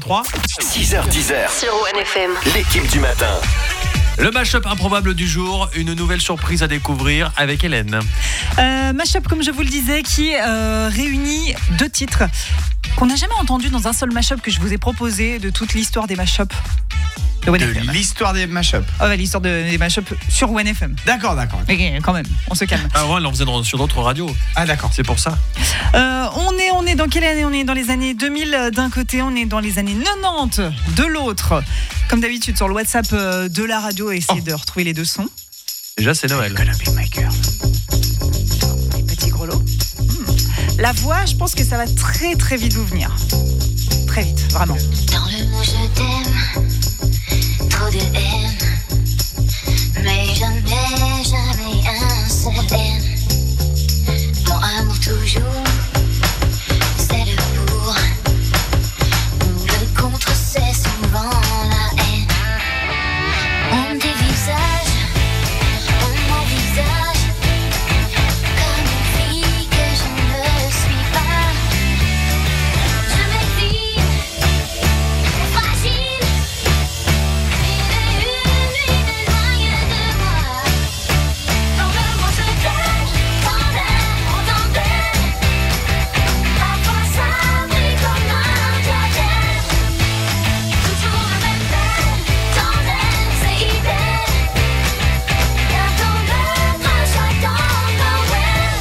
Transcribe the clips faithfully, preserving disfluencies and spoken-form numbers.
trois. six heures dix sur One F M. L'équipe du matin. Le mash-up improbable du jour, une nouvelle surprise à découvrir avec Hélène. Euh, mash-up, comme je vous le disais, qui euh, réunit deux titres qu'on n'a jamais entendus dans un seul mash-up que je vous ai proposé de toute l'histoire des mash-up de One De F M. l'histoire des mash-up. Oh, ouais, l'histoire de, des mash-up sur One F M. D'accord, d'accord. Mais quand même, on se calme. Ah ouais, on en faisait dans- sur d'autres radios. Ah d'accord. C'est pour ça. Euh, on, est, on est dans quelle année ? On est dans les années deux mille d'un côté, on est dans les années quatre-vingt-dix de l'autre. Comme d'habitude, sur le WhatsApp euh, de la radio, essayez Oh. de retrouver les deux sons. Déjà, c'est Noël. Gonna be my girl. Les petits gros lots. Hmm. La voix, je pense que ça va très très vite vous venir. Très vite, vraiment. Dans le mot je t'aime, trop de haine, mais jamais, jamais un seul haine. Mon amour toujours, c'est le pour, ou le contre, c'est souvent la haine. On me dévisage, on m'envisage, comme une fille que je ne suis pas. Je m'exile, fragile, une et une nuit éloignée de moi. Dans le mot je t'aime, tant d'aime, autant d'aime. Parfois ça brille comme un diadème. Toujours le même thème, tant d'aime, c'est idem. Bientôt le prince attend Noël.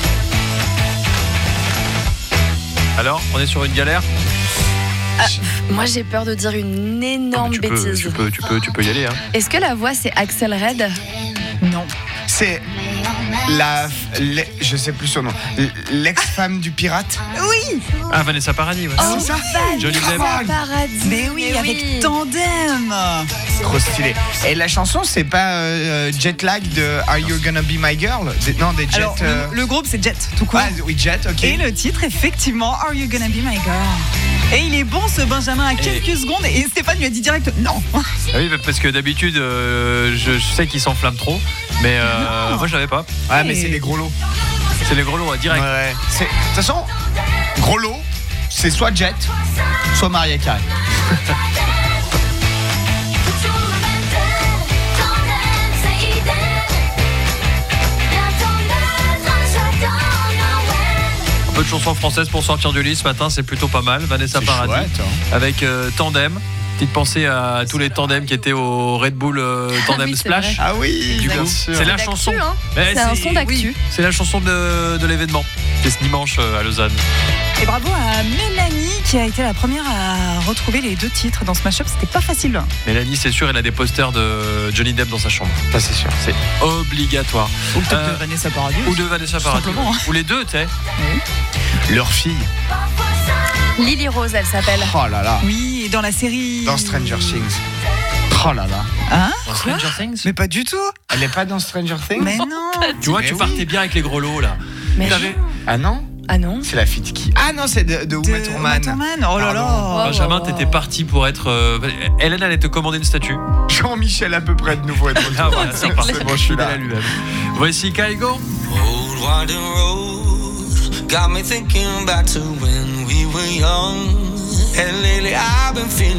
Alors, on est sur une galère. Moi j'ai peur de dire une énorme tu, peux, bêtise. tu, peux, tu, peux, tu peux y aller. Hein. Est-ce que la voix c'est Axel Red ? Non. C'est la, l'e- je sais plus son nom, l'ex-femme du pirate. Oui, Ah, Vanessa Paradis. Ouais. Oh, c'est ça. Johnny Depp. Paradis. mais oui, avec Tandem. Trop stylé. Et la chanson, c'est pas euh, Jet Lag de Are You Gonna Be My Girl? Des- Non, des Jet. Alors, euh, le, le groupe, c'est Jet, tout court. Ah oui, Jet, ok. Et le titre, effectivement, Are You Gonna Be My Girl? Et il est bon, ce Benjamin, à quelques secondes. Et Stéphane lui a dit direct non. Ah oui, parce que d'habitude, euh, je, je sais qu'ils s'enflamment trop, mais euh, moi je l'avais pas. Ah, mais c'est des gros lots. C'est les gros lots, hein, direct. Ouais. C'est- De toute façon, gros lot, c'est soit Jet, soit Mariah Carey. Toujours le même thème, tant d'aime, c'est idem. Bientôt le prince attend Noël. Un peu de chansons françaises pour sortir du lit ce matin, c'est plutôt pas mal. Vanessa C'est Paradis chouette, hein. avec euh, Tandem. Petite pensée à tous les tandems qui étaient au Red Bull euh, Tandem oui, c'est Splash. vrai. Ah oui, Du bien coup, sûr. c'est la D'actu, chanson. hein. Mais C'est un son d'actu. C'est la chanson de, de l'événement. C'est ce dimanche euh, à Lausanne. Et bravo à Mélanie qui a été la première à retrouver les deux titres dans ce mashup. C'était pas facile. Mélanie, c'est sûr, elle a des posters de Johnny Depp dans sa chambre. Ça, c'est sûr. C'est obligatoire. Ou peut-être Euh, de Vanessa Paradis. Ou de Vanessa Paradis. simplement, hein. Ou les deux, tu sais. Leur fille. Lily Rose elle s'appelle. Oh là là. Oui, et dans la série. Dans Stranger Things. Oh là là. Hein? Dans Stranger Things. Mais pas du tout. Elle est pas dans Stranger Things? Mais non. Tu vois, Mais tu oui. partais bien avec les gros lots là. Mais T'avais- Ah non? Ah non. C'est la fille de qui? Ah non, c'est de, de Uma De Thurman. Uma Thurman. Oh là là. Oh, Benjamin, oh, t'étais oh. parti pour être. euh, Hélène allait te commander une statue. Jean-Michel à peu près de nouveau. Être Ah voilà, c'est parti. C'est bon, je suis là. Fidèle à lui-même. Voici Kaigo. Old winding road got me thinking back to when we were young, and lately I've been feeling